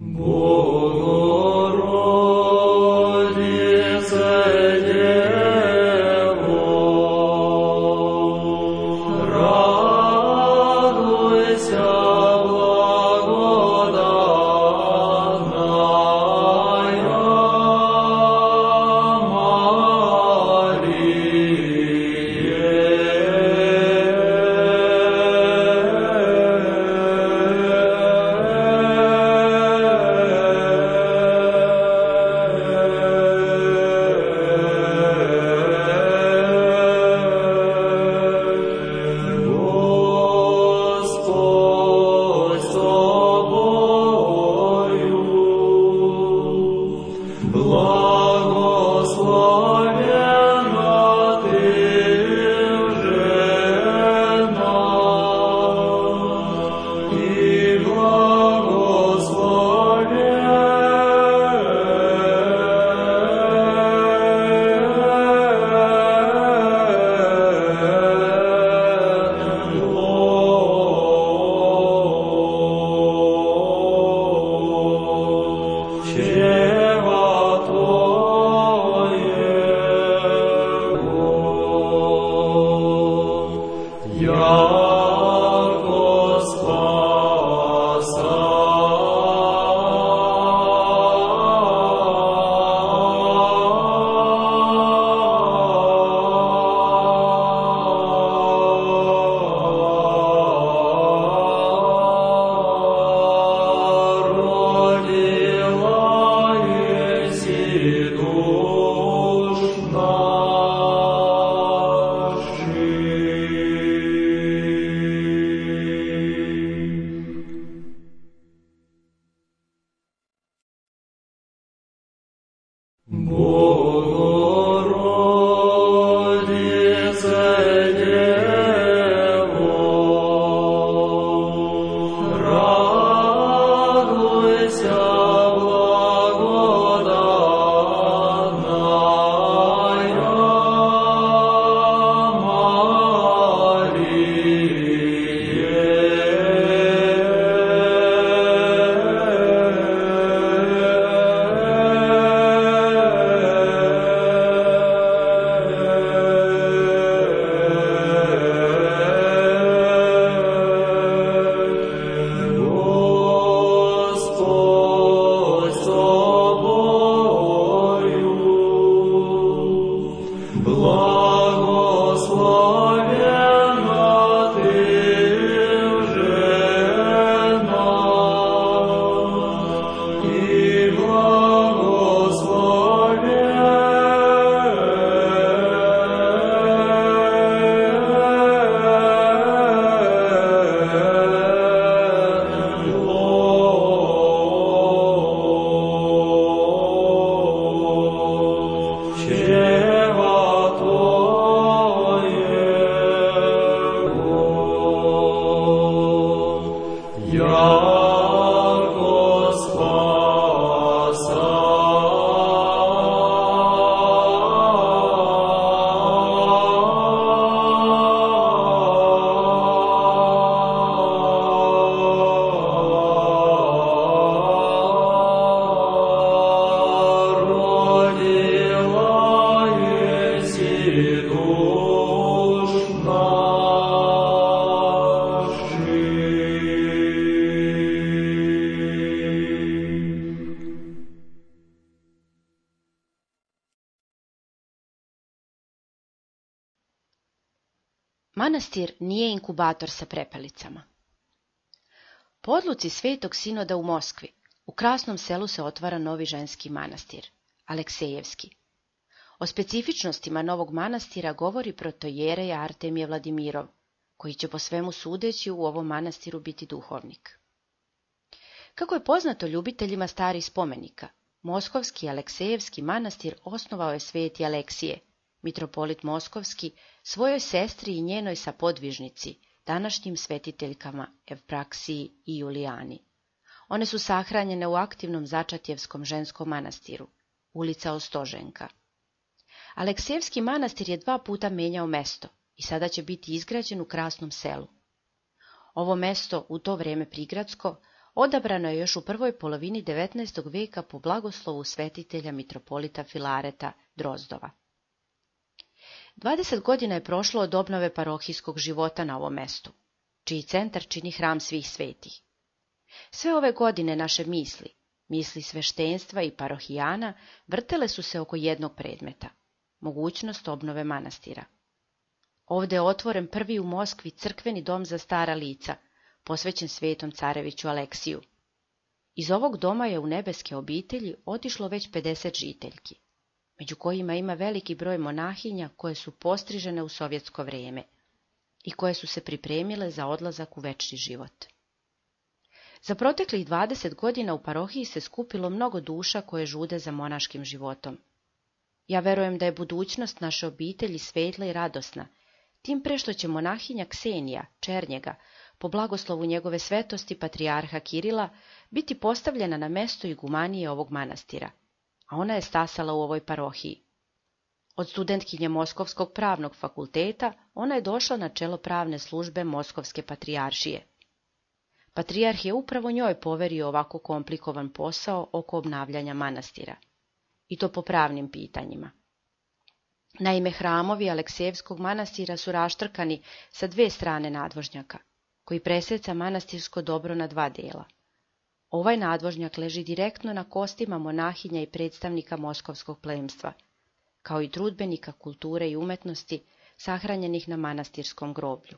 Manastir nije inkubator sa prepalicama. Po odluci Svetog sinoda u Moskvi, u Krasnom Selu se otvara novi ženski manastir, Aleksejevski. O specifičnostima novog manastira govori protojerej Artemije Vladimirov, koji će po svemu sudeći u ovom manastiru biti duhovnik. Kako je poznato ljubiteljima starih spomenika, Moskovski Aleksejevski manastir osnovao je sveti Aleksije, mitropolit Moskovski, svojoj sestri i njenoj sapodvižnici, današnjim svetiteljkama Evpraksiji i Julijani. One su sahranjene u aktivnom Začatjevskom ženskom manastiru, ulica Ostoženka. Aleksejevski manastir je 2 puta menjao mesto i sada će biti izgrađen u Krasnom Selu. Ovo mesto, u to vrijeme prigradsko, odabrano je još u prvoj polovini 19. vijeka po blagoslovu svetitelja mitropolita Filareta Drozdova. 20 godina je prošlo od obnove parohijskog života na ovom mestu, čiji centar čini hram svih svetih. Sve ove godine naše misli sveštenstva i parohijana, vrtele su se oko jednog predmeta, mogućnost obnove manastira. Ovdje je otvoren prvi u Moskvi crkveni dom za stara lica, posvećen svetom careviću Aleksiju. Iz ovog doma je u nebeske obitelji otišlo već 50 žiteljki, među kojima ima veliki broj monahinja koje su postrižene u sovjetsko vrijeme i koje su se pripremile za odlazak u večni život. Za proteklih 20 godina u parohiji se skupilo mnogo duša koje žude za monaškim životom. Ja verujem da je budućnost naše obitelji svetla i radosna, tim pre što će monahinja Ksenija, černjega, po blagoslovu njegove svetosti patrijarha Kirila, biti postavljena na mesto igumanije ovog manastira, a ona je stasala u ovoj parohiji. Od studentkinje Moskovskog pravnog fakulteta ona je došla na čelo pravne službe Moskovske patrijaršije. Patrijarh je upravo njoj poverio ovako komplikovan posao oko obnavljanja manastira, i to po pravnim pitanjima. Naime, hramovi Aleksejevskog manastira su raštrkani sa 2 strane nadvožnjaka, koji preseca manastirsko dobro na 2 dela. Ovaj nadvožnjak leži direktno na kostima monahinja i predstavnika moskovskog plemstva, kao i trudbenika kulture i umetnosti sahranjenih na manastirskom groblju.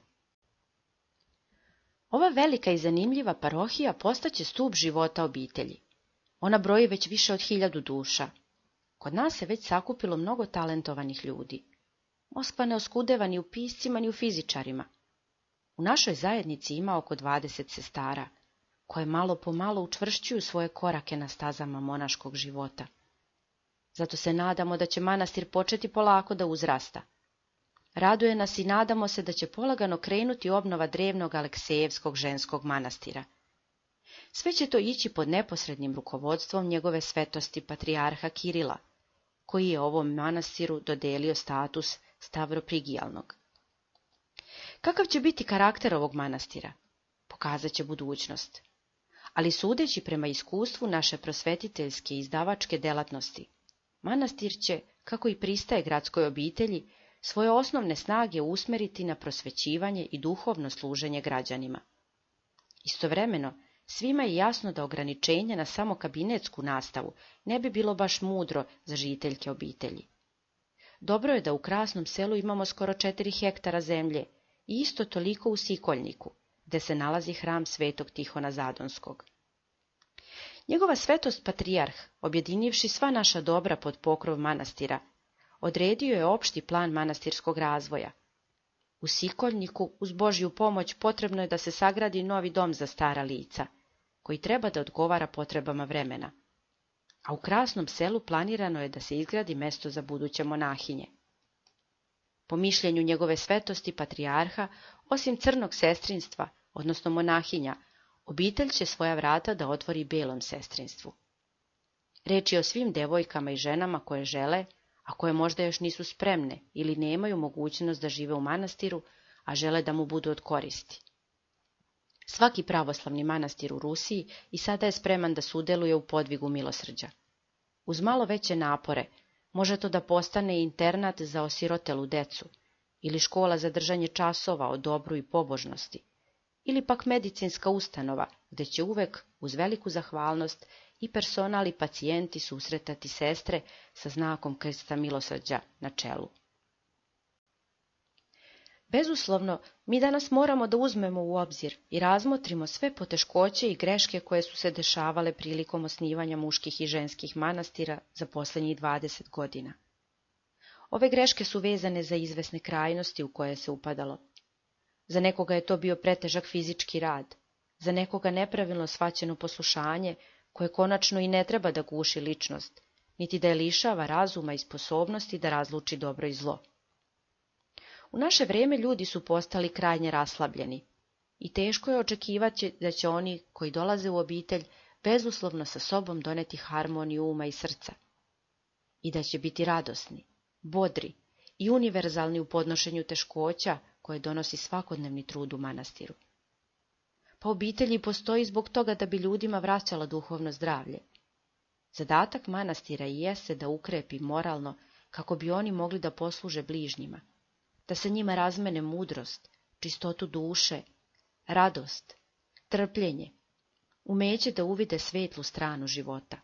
Ova velika i zanimljiva parohija postaće stup života obitelji. Ona broji već više od 1000 duša. Kod nas se već sakupilo mnogo talentovanih ljudi. Moskva ne oskudeva ni u piscima ni u fizičarima. U našoj zajednici ima oko 20 sestara, koje malo po malo učvršćuju svoje korake na stazama monaškog života. Zato se nadamo da će manastir početi polako da uzrasta. Raduje nas i nadamo se da će polagano krenuti obnova drevnog Aleksejevskog ženskog manastira. Sve će to ići pod neposrednim rukovodstvom njegove svetosti patrijarha Kirila, koji je ovom manastiru dodelio status stavroprigijalnog. Kakav će biti karakter ovog manastira? Pokazat će budućnost. Ali sudeći prema iskustvu naše prosvetiteljske i izdavačke delatnosti, manastir će, kako i pristaje gradskoj obitelji, svoje osnovne snage usmeriti na prosvećivanje i duhovno služenje građanima. Istovremeno, svima je jasno da ograničenje na samo kabinetsku nastavu ne bi bilo baš mudro za žiteljke obitelji. Dobro je da u Krasnom Selu imamo skoro 4 hektara zemlje i isto toliko u Sikoljniku, gde se nalazi hram svetog Tihona Zadonskog. Njegova svetost patrijarh, objedinivši sva naša dobra pod pokrov manastira, odredio je opšti plan manastirskog razvoja. U Sikoljniku, uz Božju pomoć, potrebno je da se sagradi novi dom za stara lica, koji treba da odgovara potrebama vremena. A u Krasnom Selu planirano je da se izgradi mesto za buduće monahinje. Po mišljenju njegove svetosti patrijarha, osim crnog sestrinstva, odnosno monahinja, obitelj će svoja vrata da otvori belom sestrinstvu. Reč je o svim devojkama i ženama koje žele, a koje možda još nisu spremne ili nemaju mogućnost da žive u manastiru, a žele da mu budu od koristi. Svaki pravoslavni manastir u Rusiji i sada je spreman da sudjeluje u podvigu milosrđa. Uz malo veće napore može to da postane internat za osirotelu decu, ili škola za držanje časova o dobru i pobožnosti, ili pak medicinska ustanova, gde će uvek, uz veliku zahvalnost, i personal i pacijenti susretati sestre sa znakom krsta milosrđa na čelu. Bezuslovno, mi danas moramo da uzmemo u obzir i razmotrimo sve poteškoće i greške koje su se dešavale prilikom osnivanja muških i ženskih manastira za posljednjih 20 godina. Ove greške su vezane za izvesne krajnosti u koje se upadalo. Za nekoga je to bio pretežak fizički rad, za nekoga nepravilno shvaćeno poslušanje, koje konačno i ne treba da guši ličnost, niti da je lišava razuma i sposobnosti da razluči dobro i zlo. U naše vrijeme ljudi su postali krajnje raslabljeni i teško je očekivati da će oni koji dolaze u obitelj bezuslovno sa sobom doneti harmoniju uma i srca i da će biti radosni, bodri i univerzalni u podnošenju teškoća koje donosi svakodnevni trud u manastiru. Pa obitelji postoji zbog toga da bi ljudima vraćala duhovno zdravlje. Zadatak manastira jeste da ukrepi moralno kako bi oni mogli da posluže bližnjima, da sa njima razmene mudrost, čistotu duše, radost, trpljenje, umeće da uvide svetlu stranu života.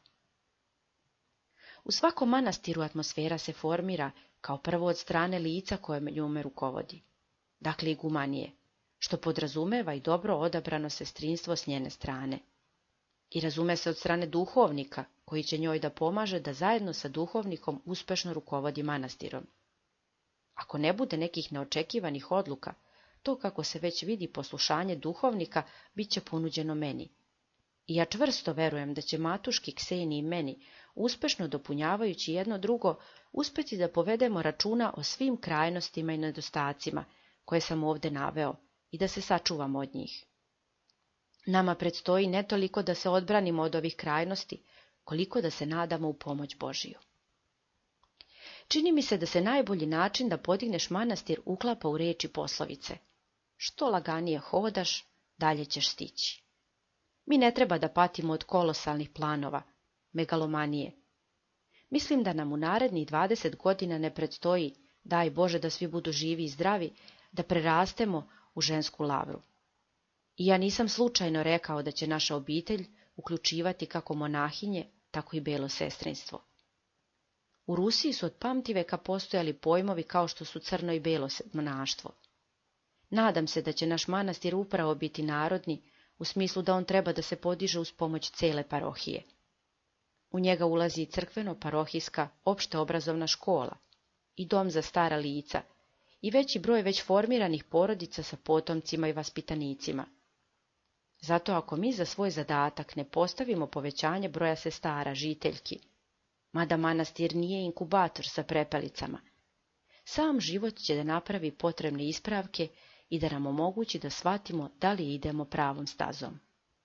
U svakom manastiru atmosfera se formira kao prvo od strane lica koje njome rukovodi, dakle igumanije, što podrazumeva i dobro odabrano sestrinstvo s njene strane. I razume se od strane duhovnika, koji će njoj da pomaže da zajedno sa duhovnikom uspešno rukovodi manastirom. Ako ne bude nekih neočekivanih odluka, to kako se već vidi poslušanje duhovnika bit će ponuđeno meni. I ja čvrsto verujem da će matuški Kseni i meni, uspešno dopunjavajući jedno drugo, uspeti da povedemo računa o svim krajnostima i nedostacima koje sam ovde naveo i da se sačuvamo od njih. Nama predstoji ne toliko da se odbranimo od ovih krajnosti, koliko da se nadamo u pomoć Božiju. Čini mi se da se najbolji način da podigneš manastir uklapa u reči poslovice: što laganije hodaš, dalje ćeš stići. Mi ne treba da patimo od kolosalnih planova, megalomanije. Mislim da nam u narednih 20 godina ne predstoji, daj Bože da svi budu živi i zdravi, da prerastemo u žensku lavru. I ja nisam slučajno rekao da će naša obitelj uključivati kako monahinje, tako i belo sestrinstvo. U Rusiji su od pamtiveka postojali pojmovi kao što su crno i belo monaštvo. Nadam se da će naš manastir upravo biti narodni, u smislu da on treba da se podiže uz pomoć cele parohije. U njega ulazi i crkveno-parohijska opšteobrazovna škola, i dom za stara lica, i veći broj već formiranih porodica sa potomcima i vaspitanicima. Zato ako mi za svoj zadatak ne postavimo povećanje broja sestara, žiteljki, mada manastir nije inkubator sa prepelicama, sam život će da napravi potrebne ispravke i da nam omogući da shvatimo da li idemo pravom stazom.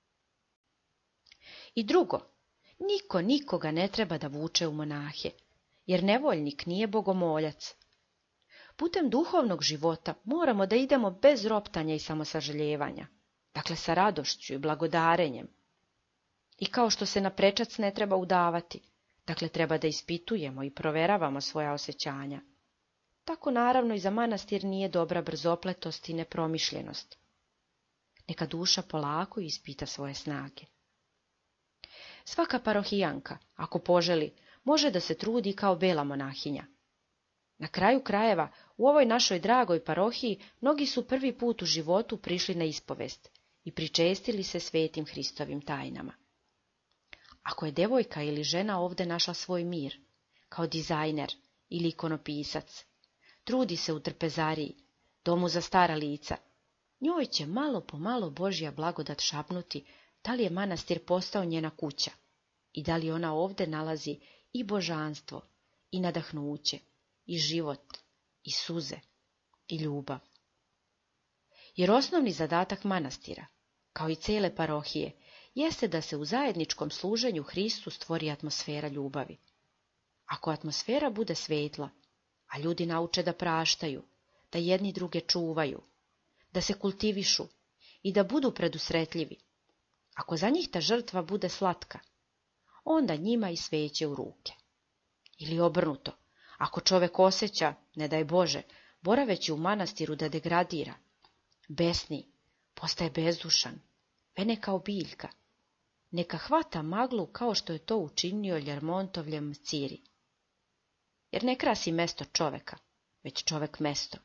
I drugo, niko nikoga ne treba da vuče u monahe, jer nevoljnik nije bogomoljac. Putem duhovnog života moramo da idemo bez roptanja i samosažaljevanja, dakle sa radošću i blagodarenjem. I kao što se na prečac ne treba udavati, dakle treba da ispitujemo i proveravamo svoja osjećanja. Tako naravno i za manastir nije dobra brzopletost i nepromišljenost. Neka duša polako ispita svoje snage. Svaka parohijanka, ako poželi, može da se trudi kao bela monahinja. Na kraju krajeva, u ovoj našoj dragoj parohiji mnogi su prvi put u životu prišli na ispovest i pričestili se svetim Hristovim tajnama. Ako je devojka ili žena ovde našla svoj mir, kao dizajner ili ikonopisac, trudi se u trpezariji, domu za stara lica, njoj će malo po malo Božja blagodat šapnuti da li je manastir postao njena kuća i da li ona ovde nalazi i božanstvo, i nadahnuće, i život, i suze, i ljubav. Jer osnovni zadatak manastira, kao i cele parohije, jeste da se u zajedničkom služenju Hristu stvori atmosfera ljubavi. Ako atmosfera bude svetla, a ljudi nauče da praštaju, da jedni druge čuvaju, da se kultivišu i da budu predusretljivi, ako za njih ta žrtva bude slatka, onda njima i sveće u ruke. Ili obrnuto, ako čovek osjeća, ne daj Bože, boraveći u manastiru da degradira, besni, postaje bezdušan, vene kao biljka, neka hvata maglu kao što je to učinio Ljermontovljem Ciri. Jer ne krasi mesto čoveka, već čovek mesto.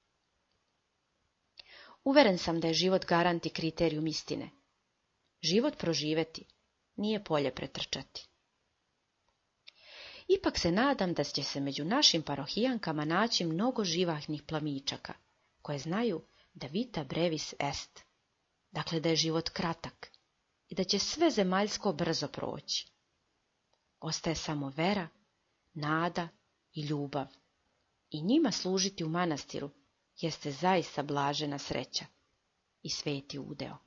Uveren sam da je život garant i kriterijum istine. Život proživeti, nije polje pretrčati. Ipak se nadam da će se među našim parohijankama naći mnogo živahnih plamičaka, koje znaju da vita brevis est, dakle da je život kratak i da će sve zemaljsko brzo proći. Ostaje samo vera, nada i ljubav, i njima služiti u manastiru jeste zaista blažena sreća i sveti udeo.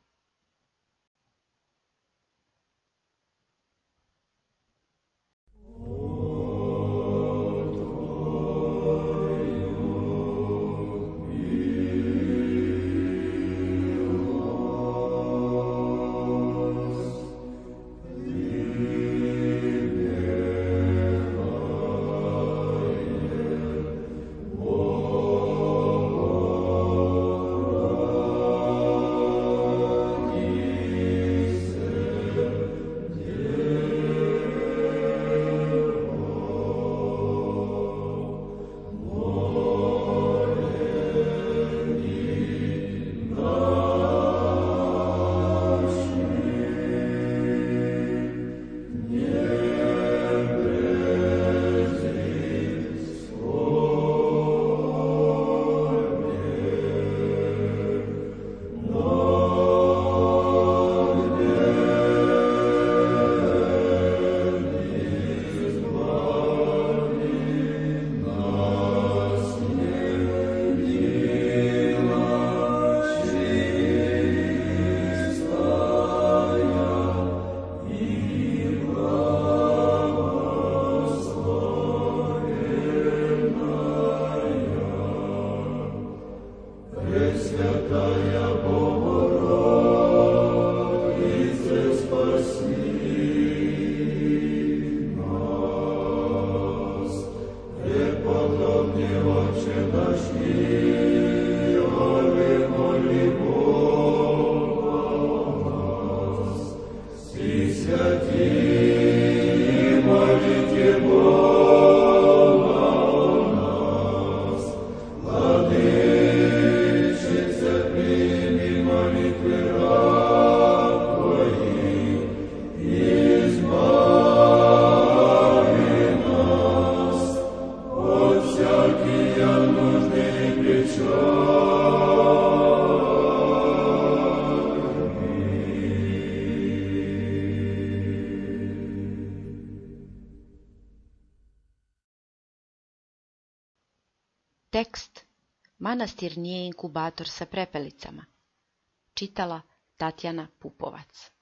Tekst: Manastir nije inkubator sa prepelicama. Čitala Tatjana Pupovac.